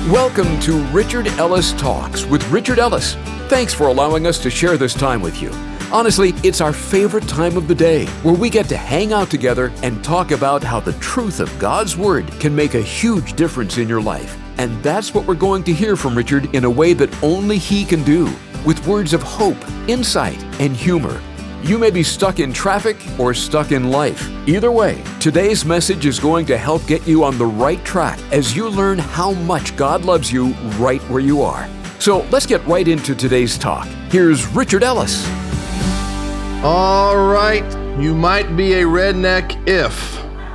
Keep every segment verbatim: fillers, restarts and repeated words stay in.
Welcome to Richard Ellis Talks with Richard Ellis. Thanks for allowing us to share this time with you. Honestly, it's our favorite time of the day where we get to hang out together and talk about how the truth of God's Word can make a huge difference in your life. And that's what we're going to hear from Richard in a way that only he can do, with words of hope, insight, and humor. You may be stuck in traffic or stuck in life. Either way, today's message is going to help get you on the right track as you learn how much God loves you right where you are. So let's get right into today's talk. Here's Richard Ellis. All right, you might be a redneck if.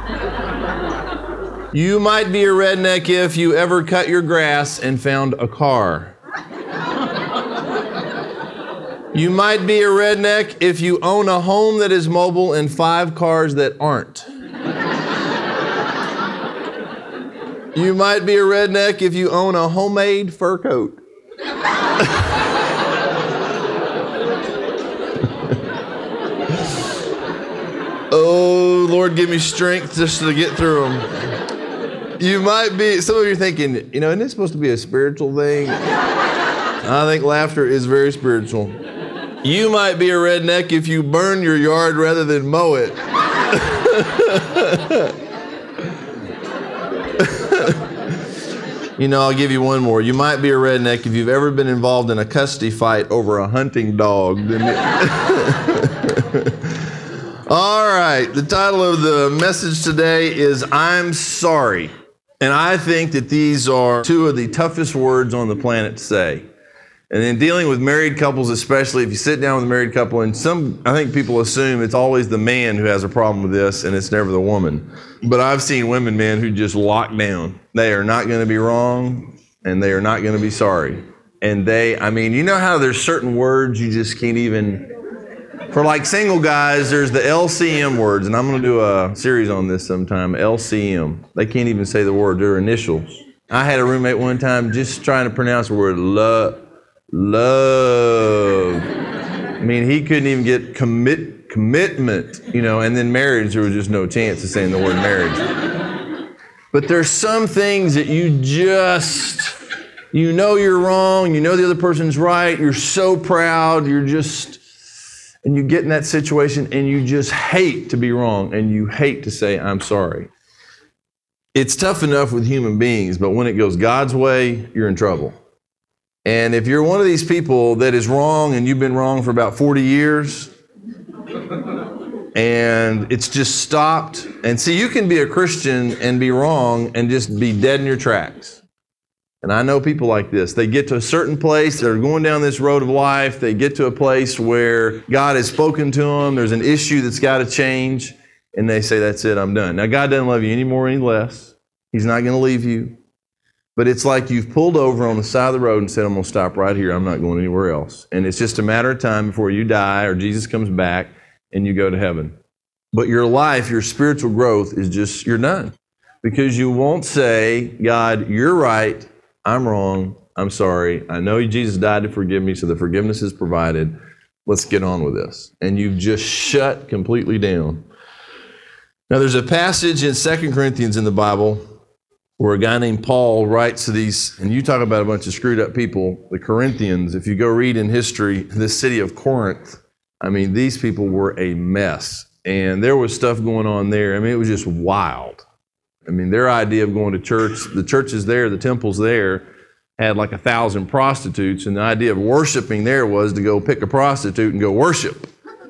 You might be a redneck if you ever cut your grass and found a car. You might be a redneck if you own a home that is mobile and five cars that aren't. You might be a redneck if you own a homemade fur coat. Oh, Lord, give me strength just to get through them. You might be, some of you are thinking, you know, isn't this supposed to be a spiritual thing? I think laughter is very spiritual. You might be a redneck if you burn your yard rather than mow it. You know, I'll give you one more. You might be a redneck if you've ever been involved in a custody fight over a hunting dog. All right, the title of the message today is I'm Sorry. And I think that these are two of the toughest words on the planet to say. And in dealing with married couples, especially if you sit down with a married couple, and some, I think people assume it's always the man who has a problem with this and it's never the woman. But I've seen women, men, who just lock down. They are not going to be wrong and they are not going to be sorry. And they, I mean, you know how there's certain words you just can't even, for like single guys, there's the L C M words, and I'm going to do a series on this sometime, L C M. They can't even say the word, they're initials. I had a roommate one time just trying to pronounce the word love. Love. I mean, he couldn't even get commit commitment, you know, and then marriage, there was just no chance of saying the word marriage. But there's some things that you just, you know you're wrong, you know the other person's right, you're so proud, you're just, and you get in that situation and you just hate to be wrong and you hate to say, I'm sorry. It's tough enough with human beings, but when it goes God's way, you're in trouble. And if you're one of these people that is wrong and you've been wrong for about forty years and it's just stopped, and see, you can be a Christian and be wrong and just be dead in your tracks. And I know people like this. They get to a certain place, they're going down this road of life, they get to a place where God has spoken to them, there's an issue that's got to change, and they say, that's it, I'm done. Now, God doesn't love you any more or any less. He's not going to leave you. But it's like you've pulled over on the side of the road and said, I'm going to stop right here. I'm not going anywhere else. And it's just a matter of time before you die or Jesus comes back and you go to heaven. But your life, your spiritual growth is just, you're done. Because you won't say, God, you're right. I'm wrong. I'm sorry. I know Jesus died to forgive me, so the forgiveness is provided. Let's get on with this. And you've just shut completely down. Now, there's a passage in Second Corinthians in the Bible where a guy named Paul writes to these, and you talk about a bunch of screwed up people, the Corinthians. If you go read in history, the city of Corinth, I mean, these people were a mess. And there was stuff going on there. I mean, it was just wild. I mean, their idea of going to church, the churches there, the temples there, had like a thousand prostitutes, and the idea of worshiping there was to go pick a prostitute and go worship.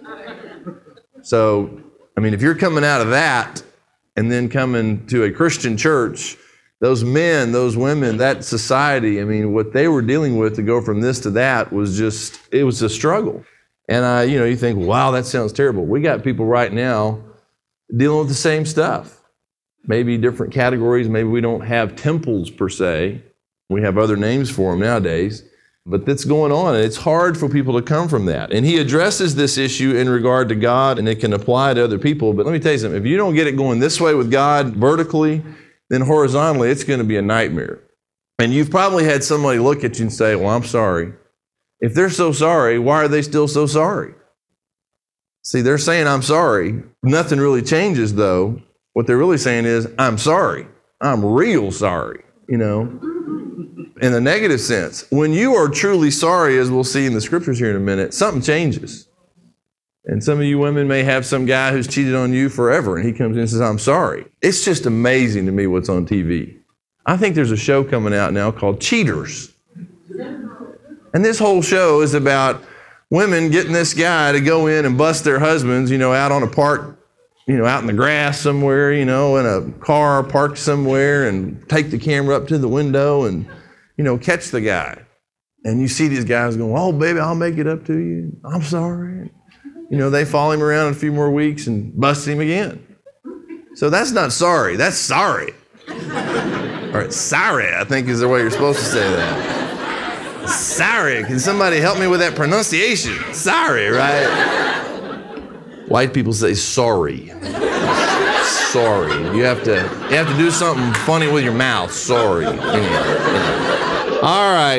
So, I mean, if you're coming out of that and then coming to a Christian church, those men, those women, that society, I mean, what they were dealing with to go from this to that was just, it was a struggle. And, I, you know, you think, wow, that sounds terrible. We got people right now dealing with the same stuff. Maybe different categories. Maybe we don't have temples per se. We have other names for them nowadays. But that's going on, and it's hard for people to come from that. And he addresses this issue in regard to God, and it can apply to other people. But let me tell you something. If you don't get it going this way with God vertically, then horizontally, it's going to be a nightmare. And you've probably had somebody look at you and say, well, I'm sorry. If they're so sorry, why are they still so sorry? See, they're saying, I'm sorry. Nothing really changes, though. What they're really saying is, I'm sorry. I'm real sorry, you know. in the negative sense. When you are truly sorry, as we'll see in the scriptures here in a minute, something changes. And some of you women may have some guy who's cheated on you forever, and he comes in and says, I'm sorry. It's just amazing to me what's on T V. I think there's a show coming out now called Cheaters. And this whole show is about women getting this guy to go in and bust their husbands, you know, out on a park, you know, out in the grass somewhere, you know, in a car parked somewhere, and take the camera up to the window and, you know, catch the guy. And you see these guys going, oh, baby, I'll make it up to you. I'm sorry. You know, they follow him around in a few more weeks and bust him again. So that's not sorry. That's sorry. Or sorry, I think is the way you're supposed to say that. Sorry. Can somebody help me with that pronunciation? Sorry, right? White people say sorry. Sorry. You have to you have to do something funny with your mouth. Sorry. Anyway, anyway. All right.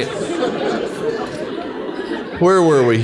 Where were we?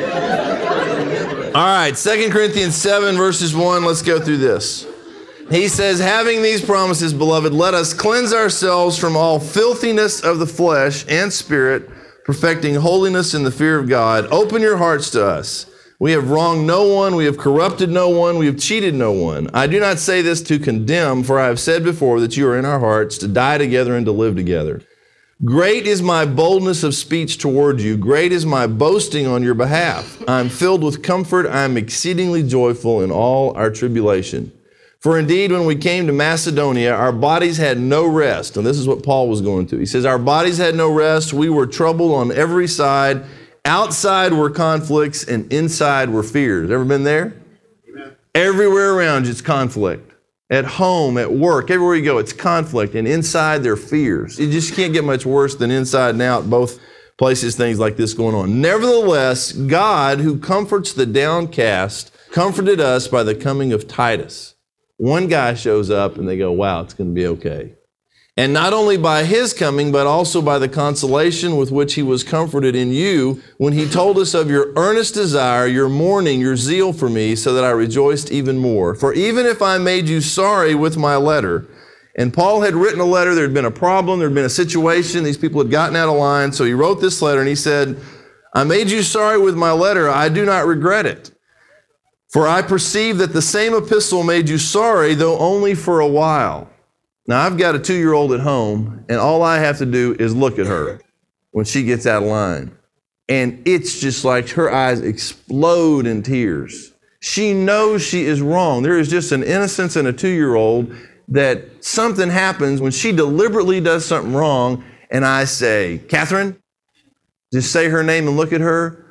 All right, Second Corinthians seven, verses one. Let's go through this. He says, having these promises, beloved, let us cleanse ourselves from all filthiness of the flesh and spirit, perfecting holiness in the fear of God. Open your hearts to us. We have wronged no one, we have corrupted no one, we have cheated no one. I do not say this to condemn, for I have said before that you are in our hearts to die together and to live together. Great is my boldness of speech toward you. Great is my boasting on your behalf. I am filled with comfort. I am exceedingly joyful in all our tribulation. For indeed, when we came to Macedonia, our bodies had no rest. And this is what Paul was going through. He says, our bodies had no rest. We were troubled on every side. Outside were conflicts and inside were fears. Ever been there? Amen. Everywhere around you, it's conflict. At home, at work, everywhere you go, it's conflict. And inside, there are fears. You just can't get much worse than inside and out. Both places, things like this going on. Nevertheless, God, who comforts the downcast, comforted us by the coming of Titus. One guy shows up and they go, wow, it's going to be okay. And not only by his coming, but also by the consolation with which he was comforted in you when he told us of your earnest desire, your mourning, your zeal for me, so that I rejoiced even more. For even if I made you sorry with my letter, and Paul had written a letter, there had been a problem, there had been a situation, these people had gotten out of line, so he wrote this letter and he said, I made you sorry with my letter, I do not regret it. For I perceive that the same epistle made you sorry, though only for a while. Now, I've got a two-year-old at home, and all I have to do is look at her when she gets out of line. And it's just like her eyes explode in tears. She knows she is wrong. There is just an innocence in a two-year-old that something happens when she deliberately does something wrong, and I say, Catherine, just say her name and look at her.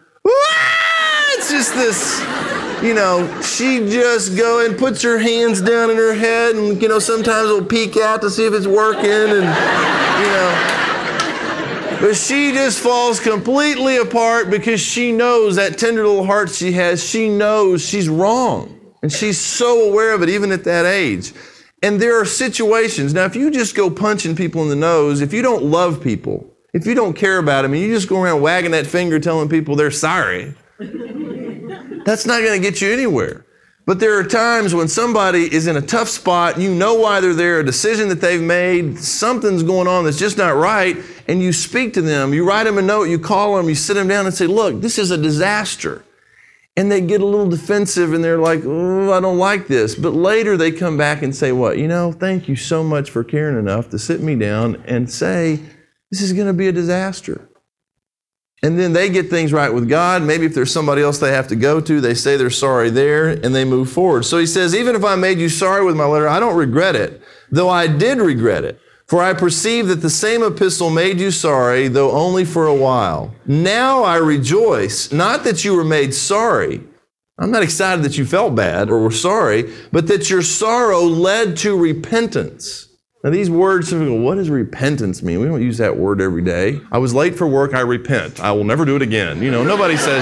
It's just this... You know, she just go and puts her hands down in her head and, you know, sometimes will peek out to see if it's working and, you know. But she just falls completely apart because she knows that tender little heart she has, she knows she's wrong. And she's so aware of it even at that age. And there are situations. Now, if you just go punching people in the nose, if you don't love people, if you don't care about them, and you just go around wagging that finger telling people they're sorry, that's not going to get you anywhere. But there are times when somebody is in a tough spot, you know why they're there, a decision that they've made, something's going on that's just not right, and you speak to them, you write them a note, you call them, you sit them down and say, look, this is a disaster. And they get a little defensive and they're like, oh, I don't like this. But later they come back and say what? You know, thank you so much for caring enough to sit me down and say, this is going to be a disaster. And then they get things right with God. Maybe if there's somebody else they have to go to, they say they're sorry there and they move forward. So he says, even if I made you sorry with my letter, I don't regret it, though I did regret it. For I perceive that the same epistle made you sorry, though only for a while. Now I rejoice, not that you were made sorry. I'm not excited that you felt bad or were sorry, but that your sorrow led to repentance. Now these words, what does repentance mean? We don't use that word every day. I was late for work, I repent. I will never do it again. You know, nobody says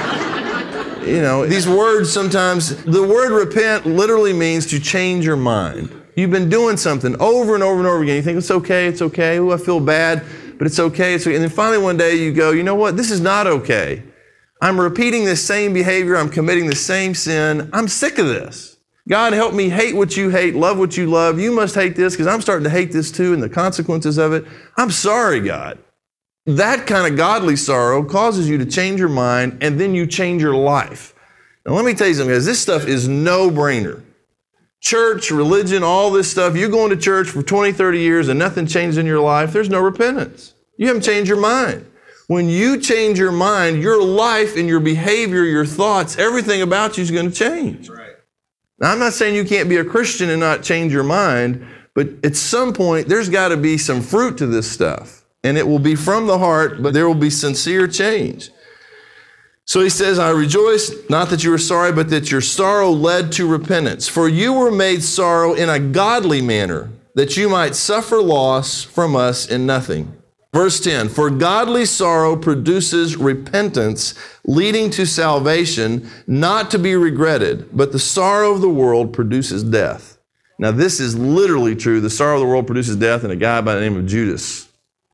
that. You know, these words sometimes, the word repent literally means to change your mind. You've been doing something over and over and over again. You think, it's okay, it's okay. Oh, I feel bad, but it's okay, it's okay. And then finally one day you go, you know what? This is not okay. I'm repeating this same behavior. I'm committing the same sin. I'm sick of this. God, help me hate what you hate, love what you love. You must hate this because I'm starting to hate this too and the consequences of it. I'm sorry, God. That kind of godly sorrow causes you to change your mind and then you change your life. Now, let me tell you something, guys. This stuff is no-brainer. Church, religion, all this stuff, you're going to church for twenty, thirty years and nothing changed in your life, there's no repentance. You haven't changed your mind. When you change your mind, your life and your behavior, your thoughts, everything about you is going to change. Right. Now, I'm not saying you can't be a Christian and not change your mind, but at some point, there's got to be some fruit to this stuff. And it will be from the heart, but there will be sincere change. So he says, I rejoice, not that you were sorry, but that your sorrow led to repentance. For you were made sorrow in a godly manner, that you might suffer loss from us in nothing. Verse ten, for godly sorrow produces repentance, leading to salvation, not to be regretted, but the sorrow of the world produces death. Now this is literally true. The sorrow of the world produces death in a guy by the name of Judas.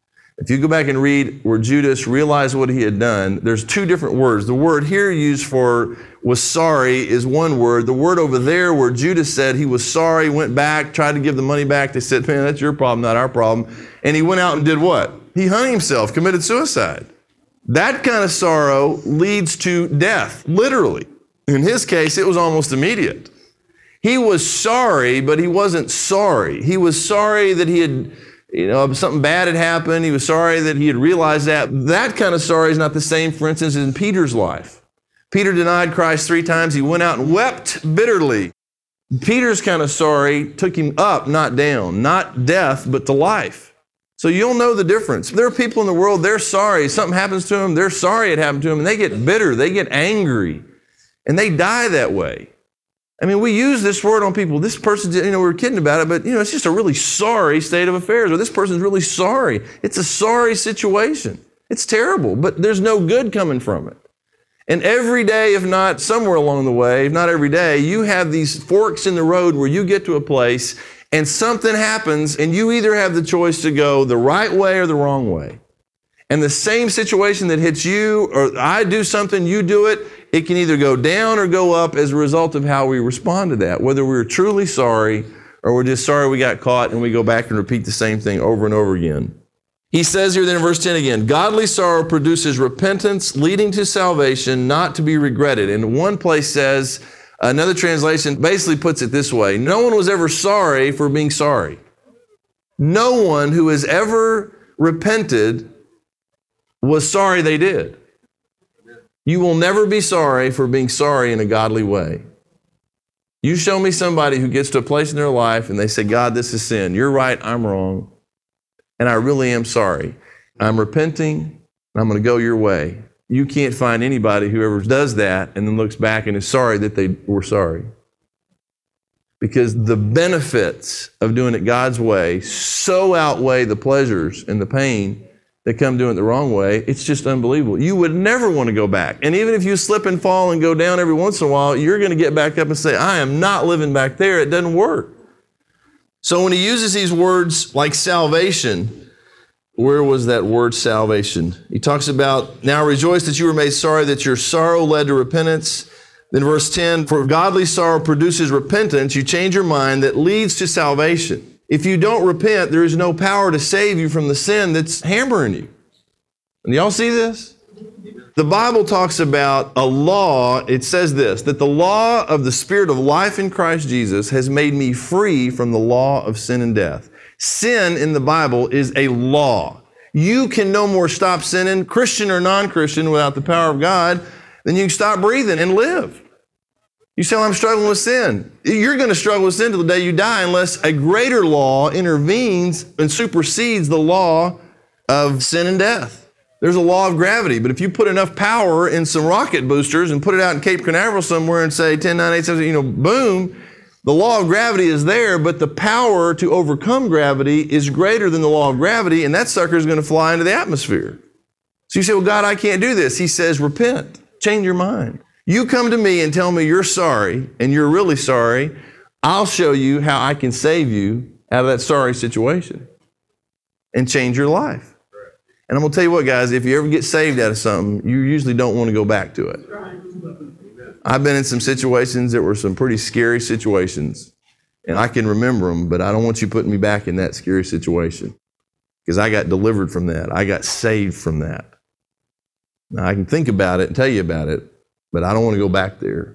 If you go back and read where Judas realized what he had done, there's two different words. The word here used for was sorry is one word. The word over there where Judas said he was sorry, went back, tried to give the money back. They said, man, that's your problem, not our problem. And he went out and did what? He hung himself, committed suicide. That kind of sorrow leads to death, literally. In his case, it was almost immediate. He was sorry, but he wasn't sorry. He was sorry that he had, you know, something bad had happened. He was sorry that he had realized that. That kind of sorry is not the same, for instance, in Peter's life. Peter denied Christ three times. He went out and wept bitterly. Peter's kind of sorry took him up, not down, not death, but to life. So you'll know the difference. There are people in the world, they're sorry. Something happens to them, they're sorry it happened to them, and they get bitter, they get angry, and they die that way. I mean, we use this word on people. This person, you know, we were kidding about it, but, you know, it's just a really sorry state of affairs, or this person's really sorry. It's a sorry situation. It's terrible, but there's no good coming from it. And every day, if not somewhere along the way, if not every day, you have these forks in the road where you get to a place and something happens and you either have the choice to go the right way or the wrong way. And the same situation that hits you, or I do something, you do it, it can either go down or go up as a result of how we respond to that, whether we're truly sorry or we're just sorry we got caught and we go back and repeat the same thing over and over again. He says here then in verse ten again, godly sorrow produces repentance, leading to salvation, not to be regretted. And one place says, another translation basically puts it this way, no one was ever sorry for being sorry. No one who has ever repented was sorry they did. You will never be sorry for being sorry in a godly way. You show me somebody who gets to a place in their life and they say, God, this is sin. You're right, I'm wrong. And I really am sorry. I'm repenting, and I'm going to go your way. You can't find anybody who ever does that and then looks back and is sorry that they were sorry. Because the benefits of doing it God's way so outweigh the pleasures and the pain that come doing it the wrong way, it's just unbelievable. You would never want to go back. And even if you slip and fall and go down every once in a while, you're going to get back up and say, I am not living back there. It doesn't work. So when he uses these words like salvation, where was that word salvation? He talks about, now rejoice that you were made sorry, that your sorrow led to repentance. Then verse ten, for godly sorrow produces repentance. You change your mind that leads to salvation. If you don't repent, there is no power to save you from the sin that's hammering you. And y'all see this? The Bible talks about a law. It says this, that the law of the Spirit of life in Christ Jesus has made me free from the law of sin and death. Sin in the Bible is a law. You can no more stop sinning, Christian or non-Christian, without the power of God, than you can stop breathing and live. You say, well, I'm struggling with sin. You're going to struggle with sin till the day you die unless a greater law intervenes and supersedes the law of sin and death. There's a law of gravity, but if you put enough power in some rocket boosters and put it out in Cape Canaveral somewhere and say ten, nine, eight, seven, you know, boom, the law of gravity is there, but the power to overcome gravity is greater than the law of gravity, and that sucker is going to fly into the atmosphere. So you say, well, God, I can't do this. He says, repent, change your mind. You come to me and tell me you're sorry, and you're really sorry. I'll show you how I can save you out of that sorry situation and change your life. And I'm going to tell you what, guys, if you ever get saved out of something, you usually don't want to go back to it. I've been in some situations that were some pretty scary situations, and I can remember them, but I don't want you putting me back in that scary situation because I got delivered from that. I got saved from that. Now, I can think about it and tell you about it, but I don't want to go back there.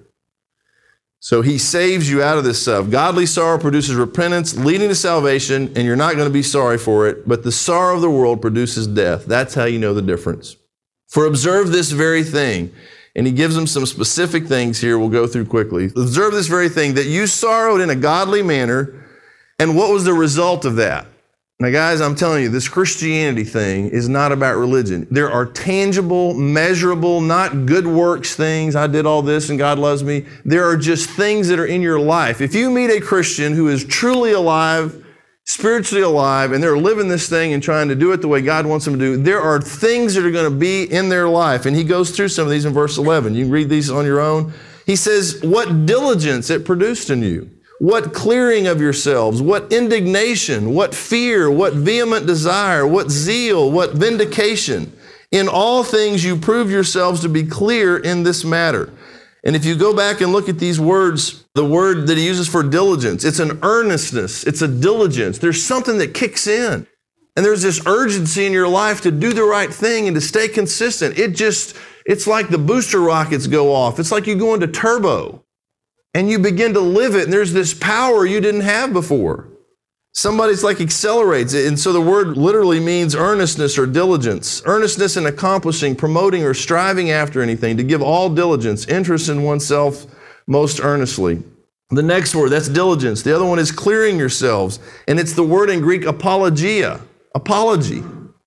So he saves you out of this stuff. Godly sorrow produces repentance, leading to salvation, and you're not going to be sorry for it, but the sorrow of the world produces death. That's how you know the difference. For observe this very thing. And he gives them some specific things here we'll go through quickly. Observe this very thing, that you sorrowed in a godly manner. And what was the result of that? Now, guys, I'm telling you, this Christianity thing is not about religion. There are tangible, measurable, not good works things. I did all this and God loves me. There are just things that are in your life. If you meet a Christian who is truly alive, spiritually alive, and they're living this thing and trying to do it the way God wants them to do, there are things that are going to be in their life. And he goes through some of these in verse eleven. You can read these on your own. He says, what diligence it produced in you, what clearing of yourselves, what indignation, what fear, what vehement desire, what zeal, what vindication. In all things you prove yourselves to be clear in this matter. And if you go back and look at these words, the word that he uses for diligence, it's an earnestness, it's a diligence. There's something that kicks in. And there's this urgency in your life to do the right thing and to stay consistent. It just, it's like the booster rockets go off. It's like you go into turbo and you begin to live it. And there's this power you didn't have before. Somebody's like accelerates it. And so the word literally means earnestness or diligence. Earnestness in accomplishing, promoting, or striving after anything, to give all diligence, interest in oneself most earnestly. The next word, that's diligence. The other one is clearing yourselves. And it's the word in Greek apologia, apology.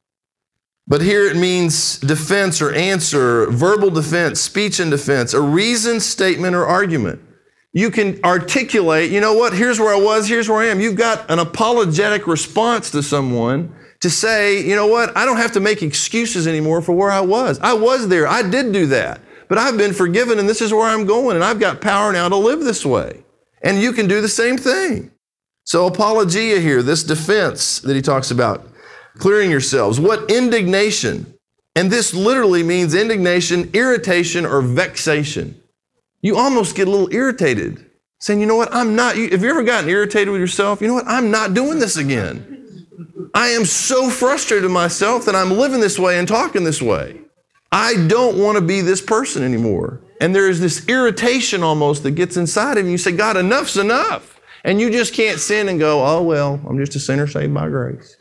But here it means defense or answer, verbal defense, speech and defense, a reasoned statement or argument. You can articulate, you know what, here's where I was, here's where I am. You've got an apologetic response to someone to say, you know what, I don't have to make excuses anymore for where I was. I was there, I did do that, but I've been forgiven and this is where I'm going and I've got power now to live this way. And you can do the same thing. So apologia here, this defense that he talks about, clearing yourselves. What indignation, and this literally means indignation, irritation, or vexation. You almost get a little irritated, saying, you know what, I'm not, have you ever gotten irritated with yourself? You know what, I'm not doing this again. I am so frustrated with myself that I'm living this way and talking this way. I don't want to be this person anymore. And there is this irritation almost that gets inside of you. You say, God, enough's enough. And you just can't sin and go, oh, well, I'm just a sinner saved by grace.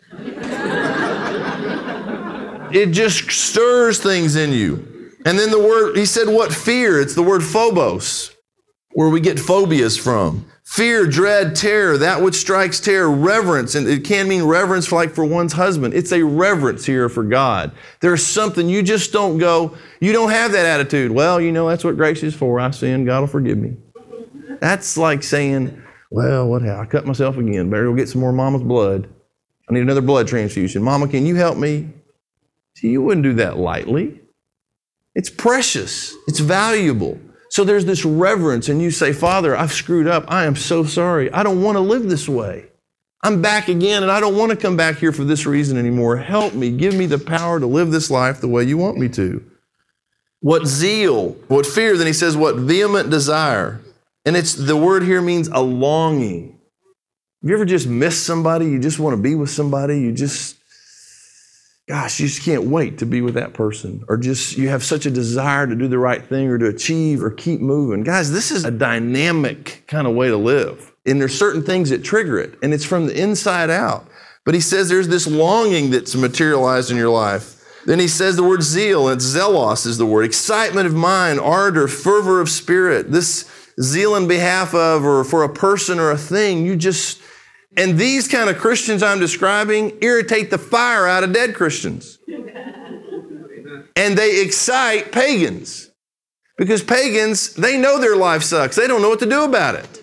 It just stirs things in you. And then the word, he said what fear? It's the word phobos, where we get phobias from. Fear, dread, terror, that which strikes terror, reverence. And it can mean reverence for, like for one's husband. It's a reverence here for God. There's something you just don't go, you don't have that attitude. Well, you know, that's what grace is for. I sinned, God will forgive me. That's like saying, well, what hell? I cut myself again. Better go get some more mama's blood. I need another blood transfusion. Mama, can you help me? See, you wouldn't do that lightly. It's precious. It's valuable. So there's this reverence, and you say, Father, I've screwed up. I am so sorry. I don't want to live this way. I'm back again, and I don't want to come back here for this reason anymore. Help me. Give me the power to live this life the way you want me to. What zeal, what fear, then he says, what vehement desire. And it's the word here means a longing. Have you ever just missed somebody? You just want to be with somebody. You just, gosh, you just can't wait to be with that person. Or just you have such a desire to do the right thing or to achieve or keep moving. Guys, this is a dynamic kind of way to live. And there's certain things that trigger it. And it's from the inside out. But he says there's this longing that's materialized in your life. Then he says the word zeal, and zelos is the word. Excitement of mind, ardor, fervor of spirit. This zeal in behalf of or for a person or a thing, you just... And these kind of Christians I'm describing irritate the fire out of dead Christians. And they excite pagans. Because pagans, they know their life sucks. They don't know what to do about it.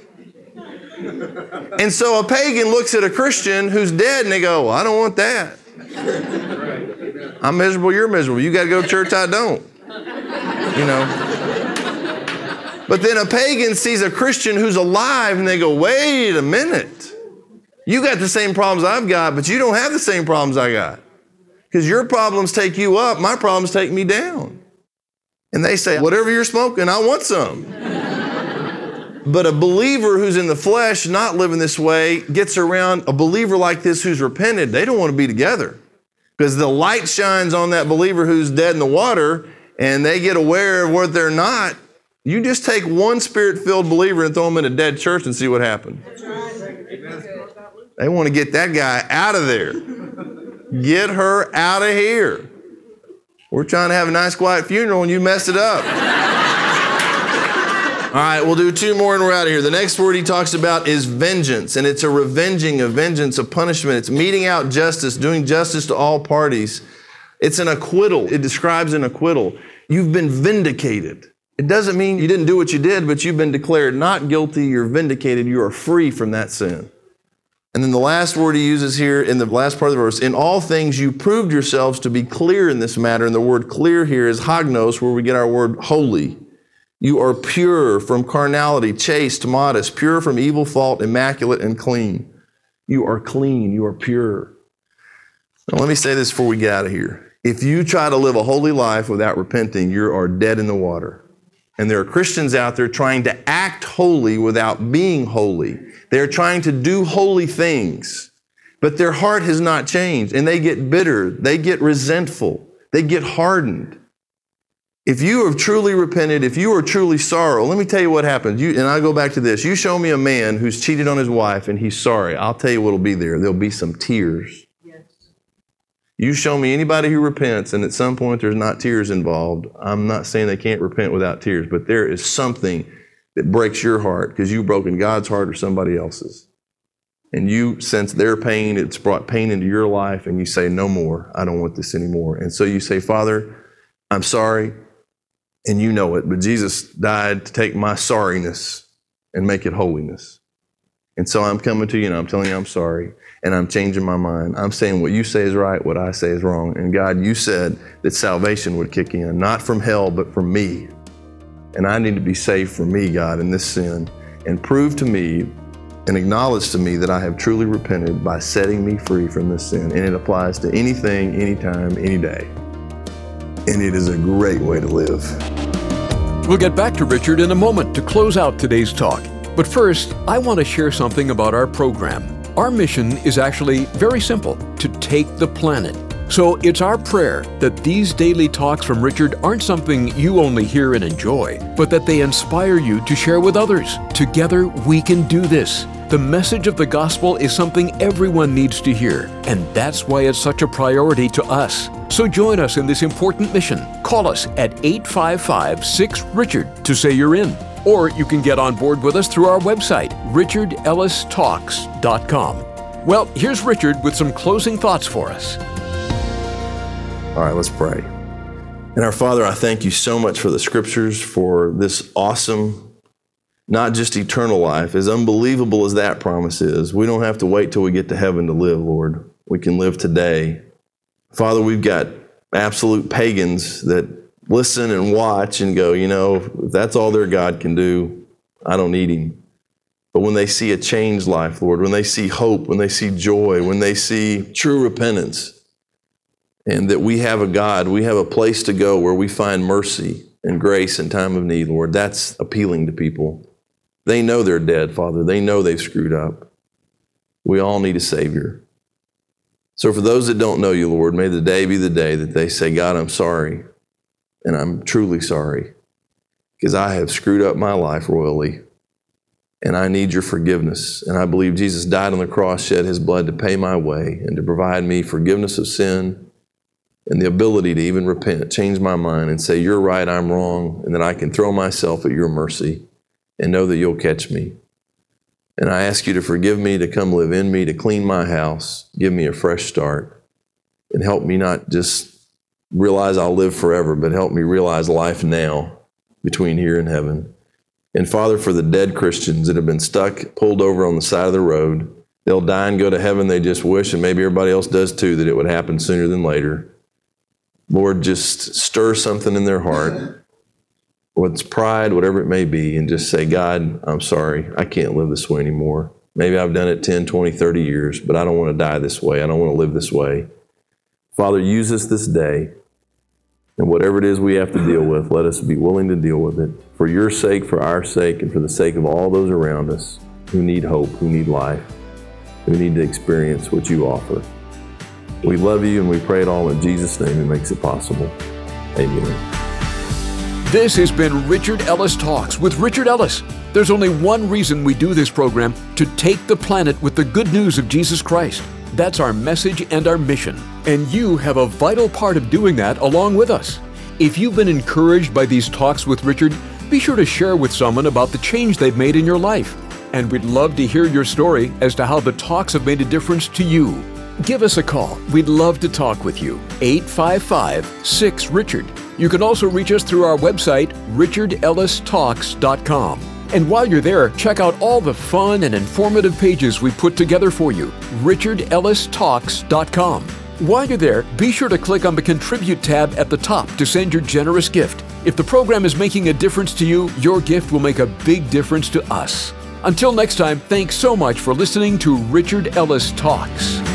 And so a pagan looks at a Christian who's dead and they go, well, I don't want that. I'm miserable, you're miserable. You got to go to church, I don't. You know. But then a pagan sees a Christian who's alive and they go, wait a minute. You got the same problems I've got, but you don't have the same problems I got. Because your problems take you up, my problems take me down. And they say, whatever you're smoking, I want some. But a believer who's in the flesh, not living this way, gets around a believer like this who's repented. They don't want to be together because the light shines on that believer who's dead in the water and they get aware of what they're not. You just take one spirit-filled believer and throw them in a dead church and see what happens. They want to get that guy out of there. Get her out of here. We're trying to have a nice, quiet funeral and you messed it up. All right, we'll do two more and we're out of here. The next word he talks about is vengeance, and it's a revenging, a vengeance, a punishment. It's meting out justice, doing justice to all parties. It's an acquittal. It describes an acquittal. You've been vindicated. It doesn't mean you didn't do what you did, but you've been declared not guilty. You're vindicated. You are free from that sin. And then the last word he uses here in the last part of the verse, in all things you proved yourselves to be clear in this matter. And the word clear here is hagnos, where we get our word holy. You are pure from carnality, chaste, modest, pure from evil fault, immaculate and clean. You are clean. You are pure. Now let me say this before we get out of here. If you try to live a holy life without repenting, you are dead in the water. And there are Christians out there trying to act holy without being holy. They're trying to do holy things, but their heart has not changed, and they get bitter, they get resentful, they get hardened. If you have truly repented, if you are truly sorry, let me tell you what happens. You, and I go back to this. You show me a man who's cheated on his wife and he's sorry. I'll tell you what'll be there. There'll be some tears. You show me anybody who repents and at some point there's not tears involved. I'm not saying they can't repent without tears, but there is something that breaks your heart because you've broken God's heart or somebody else's. And you sense their pain, it's brought pain into your life, and you say, no more, I don't want this anymore. And so you say, Father, I'm sorry, and you know it, but Jesus died to take my sorriness and make it holiness. And so I'm coming to you and I'm telling you I'm sorry. And I'm changing my mind. I'm saying what you say is right, what I say is wrong. And God, you said that salvation would kick in, not from hell, but from me. And I need to be saved from me, God, in this sin. And prove to me and acknowledge to me that I have truly repented by setting me free from this sin. And it applies to anything, anytime, any day. And it is a great way to live. We'll get back to Richard in a moment to close out today's talk. But first, I want to share something about our program. Our mission is actually very simple, to take the planet. So it's our prayer that these daily talks from Richard aren't something you only hear and enjoy, but that they inspire you to share with others. Together, we can do this. The message of the gospel is something everyone needs to hear, and that's why it's such a priority to us. So join us in this important mission. Call us at eight five five, six, Richard to say you're in. Or you can get on board with us through our website, richard ellis talks dot com. Well, here's Richard with some closing thoughts for us. All right, let's pray. And our Father, I thank you so much for the scriptures, for this awesome, not just eternal life, as unbelievable as that promise is. We don't have to wait till we get to heaven to live, Lord. We can live today. Father, we've got absolute pagans that listen and watch and go, you know, if that's all their God can do, I don't need him. But when they see a changed life, Lord, when they see hope, when they see joy, when they see true repentance, and that we have a God, we have a place to go where we find mercy and grace in time of need, Lord, that's appealing to people. They know they're dead, Father. They know they've screwed up. We all need a Savior. So for those that don't know you, Lord, may the day be the day that they say, God, I'm sorry. And I'm truly sorry because I have screwed up my life royally and I need your forgiveness. And I believe Jesus died on the cross, shed his blood to pay my way and to provide me forgiveness of sin and the ability to even repent, change my mind and say, you're right, I'm wrong, and that I can throw myself at your mercy and know that you'll catch me. And I ask you to forgive me, to come live in me, to clean my house, give me a fresh start, and help me not just realize I'll live forever, but help me realize life now between here and heaven. And Father, for the dead Christians that have been stuck, pulled over on the side of the road, they'll die and go to heaven. They just wish, and maybe everybody else does too, that it would happen sooner than later. Lord, just stir something in their heart, whether it's pride, whatever it may be, and just say, God, I'm sorry. I can't live this way anymore. Maybe I've done it ten, twenty, thirty years, but I don't want to die this way. I don't want to live this way. Father, use us this day And whatever it is we have to deal with, let us be willing to deal with it for your sake, for our sake, and for the sake of all those around us who need hope, who need life, who need to experience what you offer. We love you and we pray it all in Jesus' name who makes it possible. Amen. This has been Richard Ellis Talks with Richard Ellis. There's only one reason we do this program: to take the planet with the good news of Jesus Christ. That's our message and our mission. And you have a vital part of doing that along with us. If you've been encouraged by these talks with Richard, be sure to share with someone about the change they've made in your life. And we'd love to hear your story as to how the talks have made a difference to you. Give us a call. We'd love to talk with you. eight five five, six, Richard. You can also reach us through our website, richard ellis talks dot com. And while you're there, check out all the fun and informative pages we put together for you, richard ellis talks dot com. While you're there, be sure to click on the Contribute tab at the top to send your generous gift. If the program is making a difference to you, your gift will make a big difference to us. Until next time, thanks so much for listening to Richard Ellis Talks.